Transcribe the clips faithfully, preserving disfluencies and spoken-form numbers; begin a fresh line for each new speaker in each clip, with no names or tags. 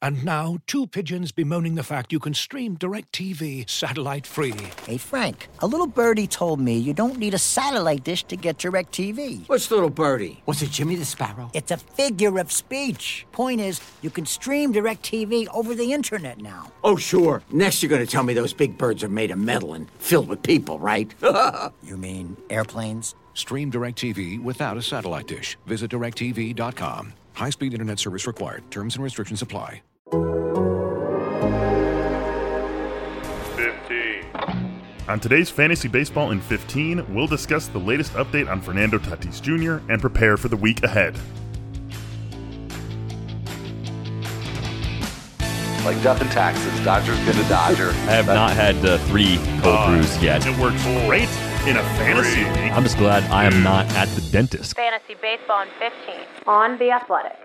And now, two pigeons bemoaning the fact you can stream DirecTV satellite-free.
Hey, Frank, a little birdie told me you don't need a satellite dish to get DirecTV.
What's little birdie? Was it Jimmy the Sparrow?
It's a figure of speech. Point is, you can stream DirecTV over the internet now.
Oh, sure. Next you're going to tell me those big birds are made of metal and filled with people, right?
You mean airplanes?
Stream DirecTV without a satellite dish. Visit direct T V dot com. High-speed internet service required. Terms and restrictions apply.
fifteen. On today's Fantasy Baseball in fifteen, we'll discuss the latest update on Fernando Tatis Junior and prepare for the week ahead.
Like death and taxes, Dodger's gonna Dodger.
I have not had uh, three cold
Uh,
brews yet.
It works great in a fantasy league.
I'm just glad I am not at the dentist.
Fantasy Baseball in fifteen on The Athletic.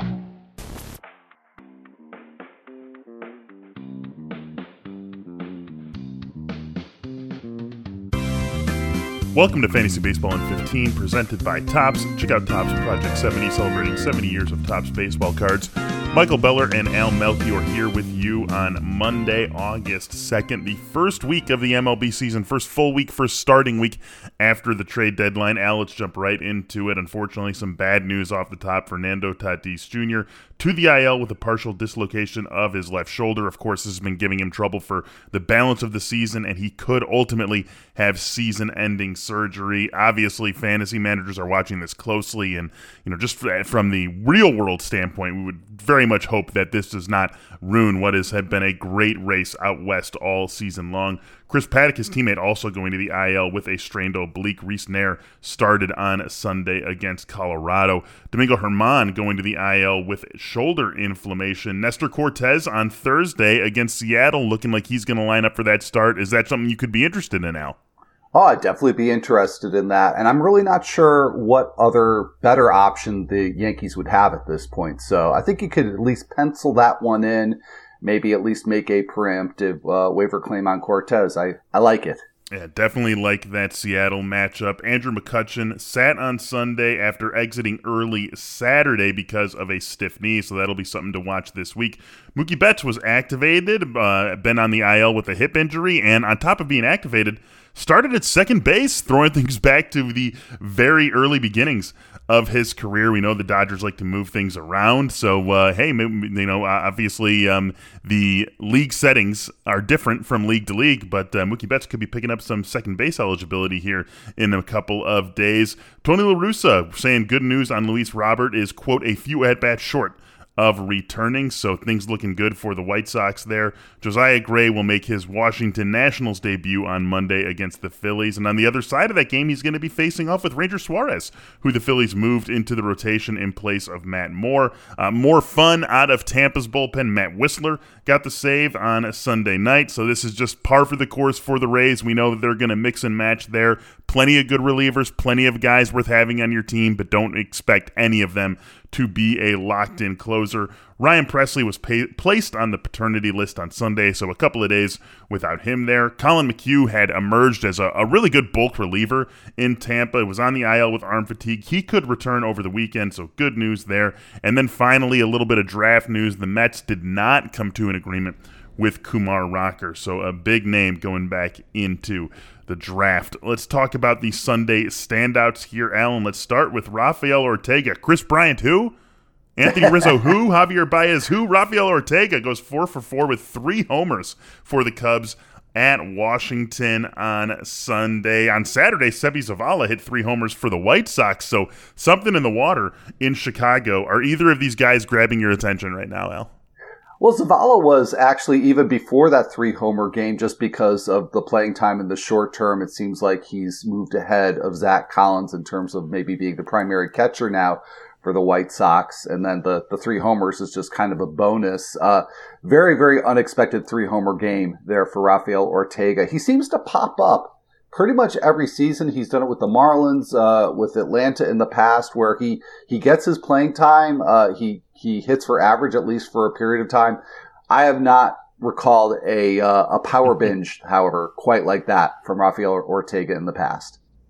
Welcome to Fantasy Baseball in fifteen, presented by Topps. Check out Topps Project seventy, celebrating seventy years of Topps baseball cards. Michael Beller and Al Melchior here with you on Monday, August second, the first week of the M L B season, first full week, first starting week after the trade deadline. Al, let's jump right into it. Unfortunately, some bad news off the top. Fernando Tatis Junior to the I L with a partial dislocation of his left shoulder. Of course, this has been giving him trouble for the balance of the season, and he could ultimately have season-ending surgery. Obviously, fantasy managers are watching this closely, and you know, just from the real-world standpoint, we would very much hope that this does not ruin what has had been a great race out west all season long. Chris Paddock, his teammate, also going to the I L with a strained oblique. Reese Nair started on Sunday against Colorado. Domingo Germán going to the I L with shoulder inflammation. Nestor Cortez on Thursday against Seattle, looking like he's going to line up for that start. Is that something you could be interested in, Al?
Oh, I'd definitely be interested in that. And I'm really not sure what other better option the Yankees would have at this point. So I think you could at least pencil that one in, maybe at least make a preemptive uh, waiver claim on Cortez. I, I like it.
Yeah, definitely like that Seattle matchup. Andrew McCutchen sat on Sunday after exiting early Saturday because of a stiff knee, so that'll be something to watch this week. Mookie Betts was activated, uh, been on the I L with a hip injury, and on top of being activated, started at second base, throwing things back to the very early beginnings of his career. We know the Dodgers like to move things around, so uh, hey, you know, obviously um, the league settings are different from league to league, but uh, Mookie Betts could be picking up some second base eligibility here in a couple of days. Tony La Russa saying good news on Luis Robert is, quote, a few at-bats short of returning, so things looking good for the White Sox there. Josiah Gray will make his Washington Nationals debut on Monday against the Phillies, and on the other side of that game, he's going to be facing off with Ranger Suarez, who the Phillies moved into the rotation in place of Matt Moore. Uh, more fun out of Tampa's bullpen. Matt Whistler got the save on a Sunday night, so this is just par for the course for the Rays. We know that they're going to mix and match there. Plenty of good relievers, plenty of guys worth having on your team, but don't expect any of them to be a locked-in closer. Ryan Presley was pay- placed on the paternity list on Sunday, so a couple of days without him there. Colin McHugh had emerged as a, a really good bulk reliever in Tampa. It was on the I L with arm fatigue. He could return over the weekend, so good news there. And then finally, a little bit of draft news. The Mets did not come to an agreement with Kumar Rocker, so a big name going back into the draft. Let's talk about the Sunday standouts here, Alan. Let's start with Rafael Ortega. Chris Bryant, who? Anthony Rizzo, who? Javier Baez, who? Rafael Ortega goes four for four with three homers for the Cubs at Washington on Sunday. On Saturday, Sebi Zavala hit three homers for the White Sox, so something in the water in Chicago. Are either of these guys grabbing your attention right now, Al?
Well, Zavala was actually even before that three-homer game just because of the playing time in the short term. It seems like he's moved ahead of Zach Collins in terms of maybe being the primary catcher now for the White Sox. And then the, the three homers is just kind of a bonus. Uh, very, very unexpected three-homer game there for Rafael Ortega. He seems to pop up pretty much every season. He's done it with the Marlins, uh, with Atlanta in the past, where he, he gets his playing time. Uh, he, he hits for average, at least for a period of time. I have not recalled a, uh, a power binge, however, quite like that from Rafael Ortega in the past.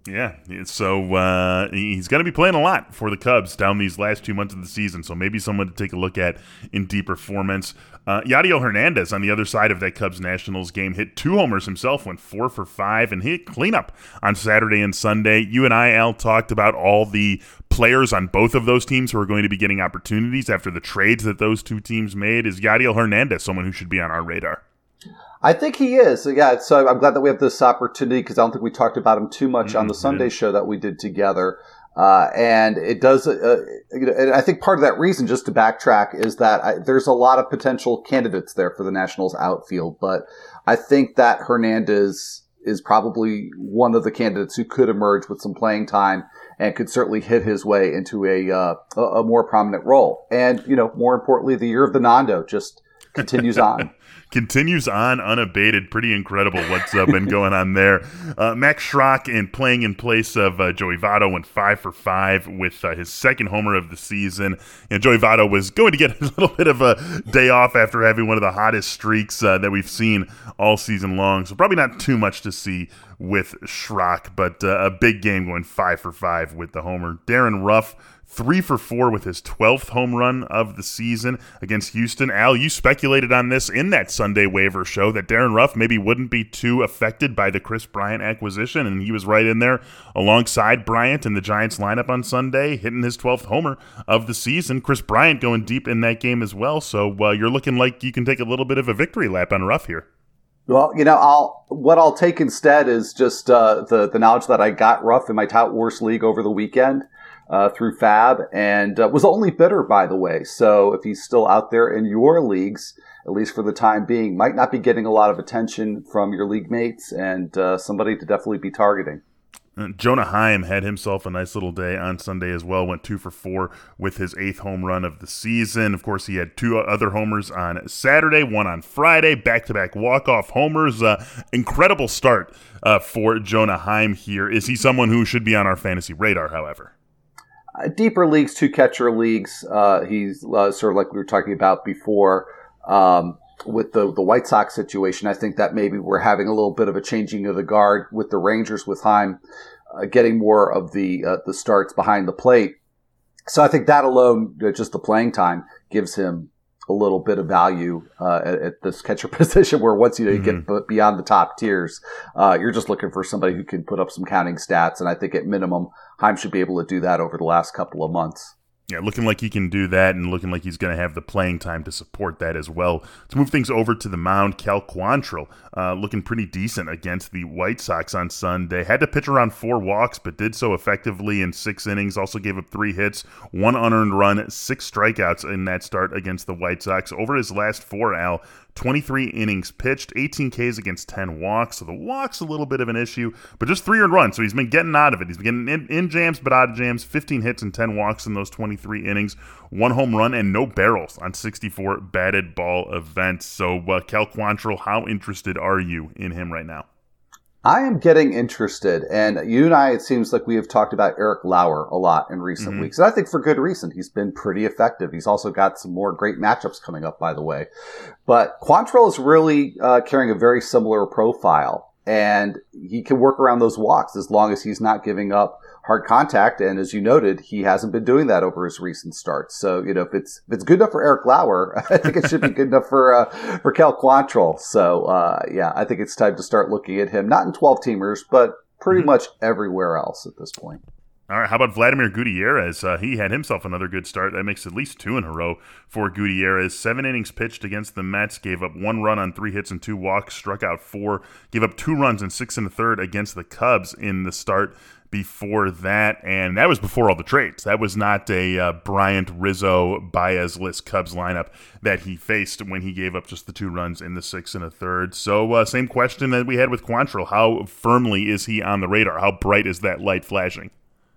Yeah, so uh, he's going to be playing a lot for the Cubs down these last two months of the season, so maybe someone to take a look at in deep performance. Uh, Yadiel Hernandez on the other side of that Cubs-Nationals game hit two homers himself, went four for five, and hit cleanup on Saturday and Sunday. You and I, Al, talked about all the players on both of those teams who are going to be getting opportunities after the trades that those two teams made. Is Yadiel Hernandez someone who should be on our radar?
I think he is. Yeah, so I'm glad that we have this opportunity because I don't think we talked about him too much mm-hmm. on the Sunday show that we did together. Uh, and it does, uh, you know, and I think part of that reason, just to backtrack, is that I, there's a lot of potential candidates there for the Nationals outfield. But I think that Hernandez is probably one of the candidates who could emerge with some playing time and could certainly hit his way into a, uh, a, a more prominent role. And, you know, more importantly, the year of the Nando just continues on.
Continues on unabated. Pretty incredible what's uh, been going on there. Uh, Max Schrock, in playing in place of uh, Joey Votto, went five for five with uh, his second homer of the season. You know, Joey Votto was going to get a little bit of a day off after having one of the hottest streaks uh, that we've seen all season long. So probably not too much to see with Schrock, but uh, a big game going five for five with the homer. Darren Ruff, Three for four with his twelfth home run of the season against Houston. Al, you speculated on this in that Sunday waiver show that Darren Ruff maybe wouldn't be too affected by the Chris Bryant acquisition, and he was right in there alongside Bryant in the Giants lineup on Sunday, hitting his twelfth homer of the season. Chris Bryant going deep in that game as well, so uh, you're looking like you can take a little bit of a victory lap on Ruff here.
Well, you know, I'll what I'll take instead is just uh, the the knowledge that I got Ruff in my Tout Wars league over the weekend. Uh, through Fab, and uh, was only bidder, by the way. So if he's still out there in your leagues, at least for the time being, might not be getting a lot of attention from your league mates, and uh, somebody to definitely be targeting.
Uh, Jonah Heim had himself a nice little day on Sunday as well, went two for four with his eighth home run of the season. Of course, he had two other homers on Saturday, one on Friday, back-to-back walk-off homers. Uh, incredible start uh, for Jonah Heim here. Is he someone who should be on our fantasy radar, however?
Uh, deeper leagues, two catcher leagues. Uh, he's uh, sort of like we were talking about before um, with the the White Sox situation. I think that maybe we're having a little bit of a changing of the guard with the Rangers, with Heim uh, getting more of the uh, the starts behind the plate. So I think that alone, just the playing time, gives him a little bit of value uh, at, at this catcher position, where once you, mm-hmm. you get beyond the top tiers, uh, you're just looking for somebody who can put up some counting stats. And I think at minimum, Heim should be able to do that over the last couple of months.
Yeah, looking like he can do that, and looking like he's going to have the playing time to support that as well. To move things over to the mound, Cal Quantrill uh, looking pretty decent against the White Sox on Sunday. Had to pitch around four walks, but did so effectively in six innings. Also gave up three hits, one unearned run, six strikeouts in that start against the White Sox. Over his last four, Al, twenty-three innings pitched, eighteen Ks against ten walks. So the walk's a little bit of an issue, but just three earned runs. So he's been getting out of it. He's been getting in, in jams, but out of jams. fifteen hits and ten walks in those twenty-three innings. One home run and no barrels on sixty-four batted ball events. So uh, Cal Quantrill, how interested are you in him right now?
I am getting interested, and you and I, it seems like we have talked about Eric Lauer a lot in recent mm-hmm. weeks, and I think for good reason. He's been pretty effective. He's also got some more great matchups coming up, by the way. But Quantrill is really uh, carrying a very similar profile, and he can work around those walks as long as he's not giving up hard contact, and as you noted, he hasn't been doing that over his recent starts. So, you know, if it's if it's good enough for Eric Lauer, I think it should be good enough for uh, for Cal Quantrill. So, uh, yeah, I think it's time to start looking at him, not in twelve-teamers, but pretty mm-hmm. much everywhere else at this point.
All right, how about Vladimir Gutierrez? Uh, he had himself another good start. That makes at least two in a row for Gutierrez. Seven innings pitched against the Mets, gave up one run on three hits and two walks, struck out four, gave up two runs and six and a third against the Cubs in the start before that, and that was before all the trades. That was not a uh, Bryant, Rizzo, Baez-less Cubs lineup that he faced when he gave up just the two runs in the six and a third. So uh, same question that we had with Quantrill. How firmly is he on the radar? How bright is that light flashing?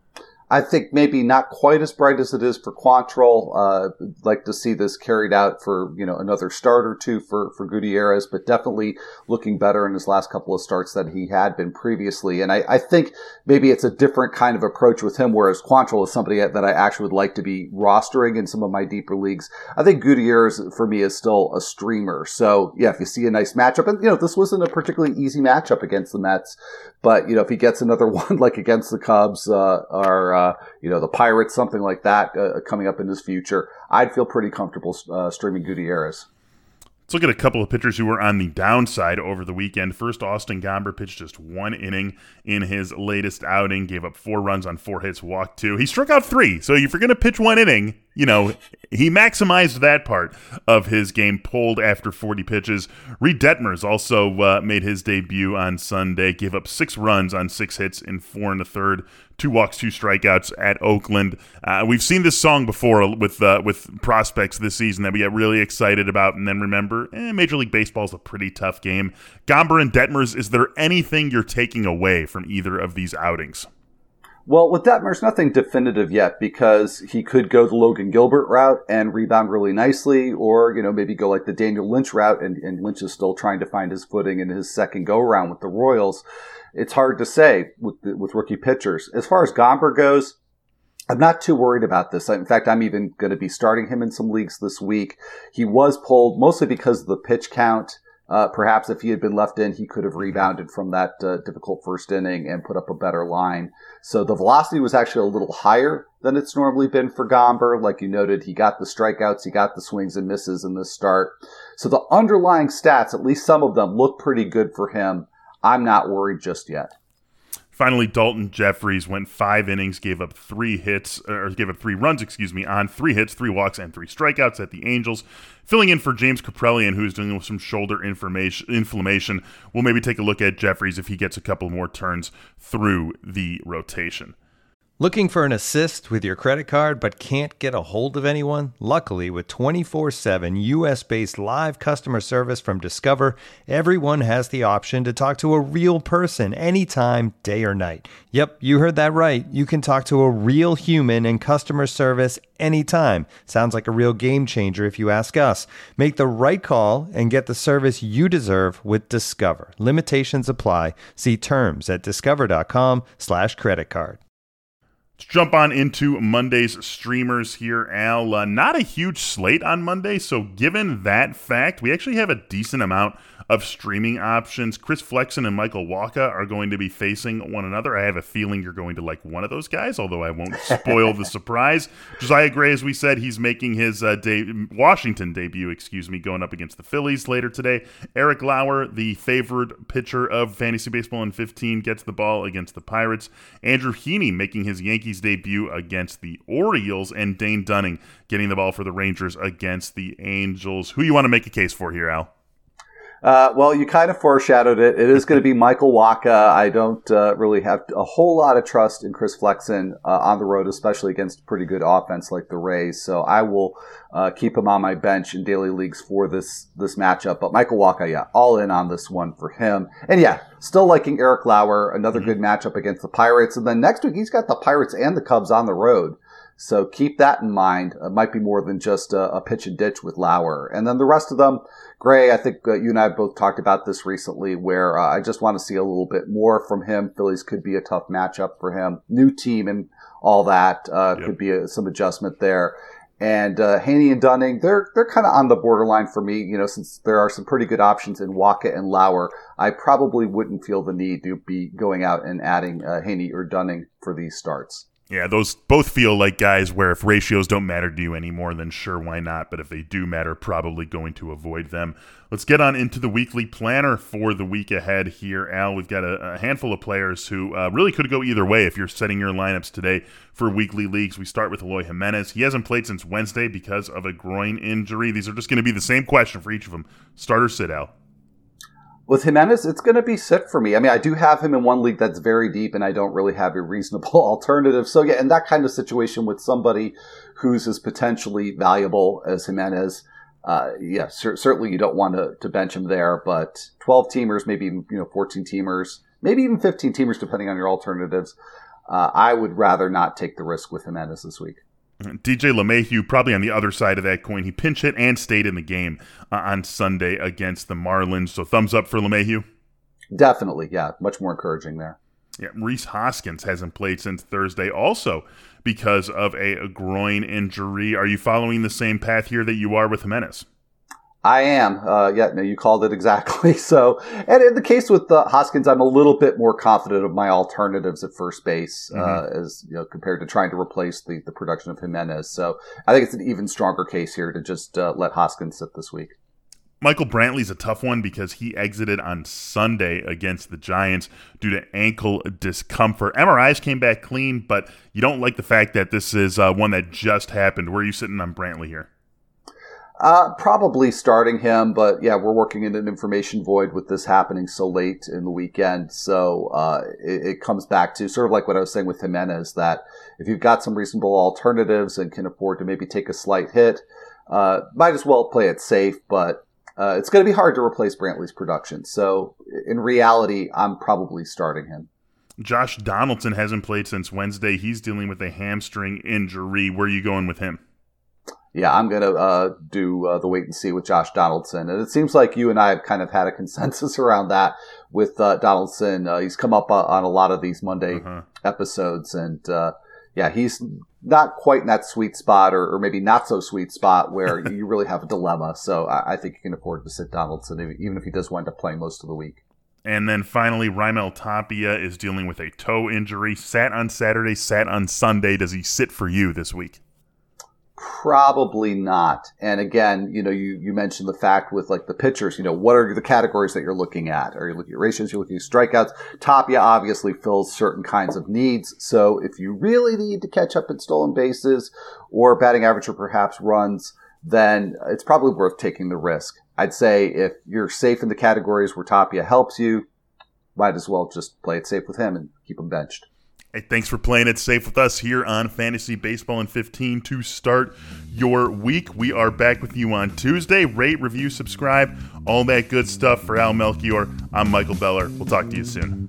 I think maybe not quite as bright as it is for Quantrill. Uh, like to see this carried out for, you know, another start or two for, for Gutierrez, but definitely looking better in his last couple of starts than he had been previously. And I, I think maybe it's a different kind of approach with him, whereas Quantrill is somebody that I actually would like to be rostering in some of my deeper leagues. I think Gutierrez, for me, is still a streamer. So, yeah, if you see a nice matchup, and, you know, this wasn't a particularly easy matchup against the Mets, but, you know, if he gets another one like against the Cubs, uh, or, uh, you know, the Pirates, something like that, uh, coming up in his future, I'd feel pretty comfortable uh, streaming Gutierrez.
Let's look at a couple of pitchers who were on the downside over the weekend. First, Austin Gomber pitched just one inning in his latest outing, gave up four runs on four hits, walked two. He struck out three. So if you're going to pitch one inning, you know, he maximized that part of his game, pulled after forty pitches. Reed Detmers also uh, made his debut on Sunday, gave up six runs on six hits in four and a third, two walks, two strikeouts at Oakland. Uh, we've seen this song before with uh, with prospects this season that we get really excited about, and then remember, eh, Major League Baseball is a pretty tough game. Gomber and Detmers, is there anything you're taking away from either of these outings?
Well, with Detmers, nothing definitive yet, because he could go the Logan Gilbert route and rebound really nicely, or, you know, maybe go like the Daniel Lynch route, and, and Lynch is still trying to find his footing in his second go-around with the Royals. It's hard to say with with rookie pitchers. As far as Gomber goes, I'm not too worried about this. In fact, I'm even going to be starting him in some leagues this week. He was pulled mostly because of the pitch count. Uh, perhaps if he had been left in, he could have rebounded from that uh, difficult first inning and put up a better line. So the velocity was actually a little higher than it's normally been for Gomber. Like you noted, he got the strikeouts, he got the swings and misses in this start. So the underlying stats, at least some of them, look pretty good for him. I'm not worried just yet.
Finally, Dalton Jeffries went five innings, gave up three hits, or gave up three runs, excuse me, on three hits, three walks, and three strikeouts at the Angels, filling in for James Kaprelian, who's dealing with some shoulder inflammation. We'll maybe take a look at Jeffries if he gets a couple more turns through the rotation.
Looking for an assist with your credit card but can't get a hold of anyone? Luckily, with twenty-four seven U S-based live customer service from Discover, everyone has the option to talk to a real person anytime, day or night. Yep, you heard that right. You can talk to a real human in customer service anytime. Sounds like a real game changer if you ask us. Make the right call and get the service you deserve with Discover. Limitations apply. See terms at discover.com slash credit card.
Let's jump on into Monday's streamers here, Al. Uh, not a huge slate on Monday, so given that fact, we actually have a decent amount of streaming options. Chris Flexen and Michael Wacha are going to be facing one another. I have a feeling you're going to like one of those guys, although I won't spoil the surprise. Josiah Gray, as we said, he's making his uh, de- Washington debut, excuse me, going up against the Phillies later today. Eric Lauer, the favored pitcher of Fantasy Baseball in fifteen, gets the ball against the Pirates. Andrew Heaney making his Yankees debut against the Orioles, and Dane Dunning getting the ball for the Rangers against the Angels. Who you want to make a case for here, Al?
Uh, well, you kind of foreshadowed it. It is going to be Michael Wacha. I don't uh, really have a whole lot of trust in Chris Flexen uh, on the road, especially against a pretty good offense like the Rays. So I will uh, keep him on my bench in daily leagues for this this matchup. But Michael Wacha, yeah, all in on this one for him. And yeah, still liking Eric Lauer, another mm-hmm. good matchup against the Pirates. And then next week, he's got the Pirates and the Cubs on the road. So keep that in mind. It might be more than just a, a pitch and ditch with Lauer. And then the rest of them, Gray, I think uh, you and I have both talked about this recently, where uh, I just want to see a little bit more from him. Phillies could be a tough matchup for him. New team and all that uh, yep. could be a, some adjustment there. And uh, Heaney and Dunning, they're they're kind of on the borderline for me. You know, since there are some pretty good options in Wacha and Lauer, I probably wouldn't feel the need to be going out and adding uh, Heaney or Dunning for these starts.
Yeah, those both feel like guys where if ratios don't matter to you anymore, then sure, why not? But if they do matter, probably going to avoid them. Let's get on into the weekly planner for the week ahead here, Al. We've got a, a handful of players who uh, really could go either way if you're setting your lineups today for weekly leagues. We start with Eloy Jimenez. He hasn't played since Wednesday because of a groin injury. These are just going to be the same question for each of them. Start or sit, Al?
With Jimenez, it's going to be sit for me. I mean, I do have him in one league that's very deep, and I don't really have a reasonable alternative. So, yeah, in that kind of situation with somebody who's as potentially valuable as Jimenez, uh, yeah, cer- certainly you don't want to, to bench him there. But twelve teamers, maybe even, you know, fourteen teamers, maybe even fifteen teamers, depending on your alternatives. uh, I would rather not take the risk with Jimenez this week.
D J LeMahieu, probably on the other side of that coin. He pinch hit and stayed in the game uh, on Sunday against the Marlins. So thumbs up for LeMahieu?
Definitely, yeah. Much more encouraging there.
Yeah, Rhys Hoskins hasn't played since Thursday also because of a, a groin injury. Are you following the same path here that you are with Jimenez?
I am. Uh, yeah, no, you called it exactly. So, and in the case with uh, Hoskins, I'm a little bit more confident of my alternatives at first base, mm-hmm. uh, as you know, compared to trying to replace the, the production of Jimenez. So, I think it's an even stronger case here to just uh, let Hoskins sit this week.
Michael Brantley's a tough one because he exited on Sunday against the Giants due to ankle discomfort. M R Is came back clean, but you don't like the fact that this is uh, one that just happened. Where are you sitting on Brantley here?
Uh, probably starting him, but yeah, we're working in an information void with this happening so late in the weekend. So uh, it, it comes back to sort of like what I was saying with Jimenez, that if you've got some reasonable alternatives and can afford to maybe take a slight hit, uh, might as well play it safe, but uh, it's going to be hard to replace Brantley's production. So in reality, I'm probably starting him.
Josh Donaldson hasn't played since Wednesday. He's dealing with a hamstring injury. Where are you going with him?
Yeah, I'm going to uh, do uh, the wait and see with Josh Donaldson. And it seems like you and I have kind of had a consensus around that with uh, Donaldson. Uh, he's come up uh, on a lot of these Monday uh-huh. episodes. And uh, yeah, he's not quite in that sweet spot, or, or maybe not so sweet spot where you really have a dilemma. So I, I think you can afford to sit Donaldson, even if he does wind up playing most of the week.
And then finally, Raimel Tapia is dealing with a toe injury. Sat on Saturday, sat on Sunday. Does he sit for you this week?
Probably not. And again, you know, you, you mentioned the fact with like the pitchers, you know, what are the categories that you're looking at? Are you looking at ratios? You're looking at strikeouts. Tapia obviously fills certain kinds of needs. So if you really need to catch up in stolen bases or batting average or perhaps runs, then it's probably worth taking the risk. I'd say if you're safe in the categories where Tapia helps you, might as well just play it safe with him and keep him benched.
Hey, thanks for playing it safe with us here on Fantasy Baseball in fifteen to start your week. We are back with you on Tuesday. Rate, review, subscribe, all that good stuff. For Al Melchior, I'm Michael Beller. We'll talk to you soon.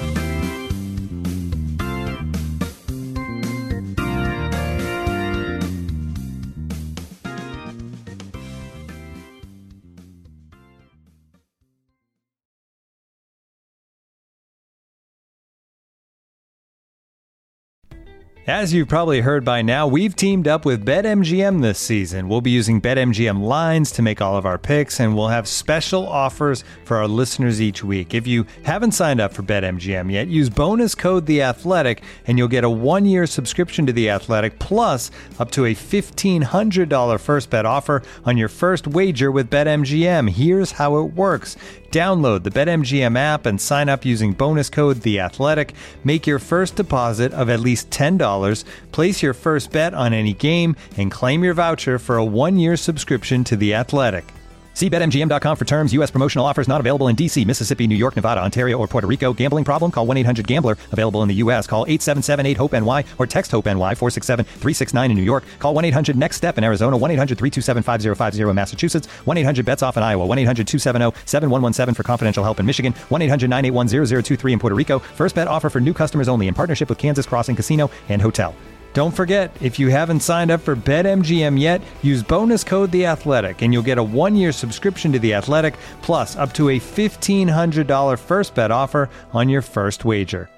As you've probably heard by now, we've teamed up with BetMGM this season. We'll be using BetMGM lines to make all of our picks, and we'll have special offers for our listeners each week. If you haven't signed up for BetMGM yet, use bonus code The Athletic, and you'll get a one-year subscription to The Athletic, plus up to a fifteen hundred dollars first bet offer on your first wager with BetMGM. Here's how it works. Download the BetMGM app and sign up using bonus code The Athletic. Make your first deposit of at least ten dollars, place your first bet on any game, and claim your voucher for a one-year subscription to The Athletic. See Bet M G M dot com for terms. U S promotional offers not available in D C, Mississippi, New York, Nevada, Ontario, or Puerto Rico. Gambling problem? Call one eight hundred gambler. Available in the U S. Call eight seven seven eight hope N Y or text HOPE-NY four six seven three six nine in New York. Call one eight hundred next step in Arizona. one eight hundred three two seven five zero five zero in Massachusetts. one eight hundred bets off in Iowa. one eight hundred two seven zero seven one one seven for confidential help in Michigan. one eight hundred nine eight one zero zero two three in Puerto Rico. First bet offer for new customers only in partnership with Kansas Crossing Casino and Hotel. Don't forget, if you haven't signed up for BetMGM yet, use bonus code The Athletic, and you'll get a one-year subscription to The Athletic, plus up to a fifteen hundred dollars first bet offer on your first wager.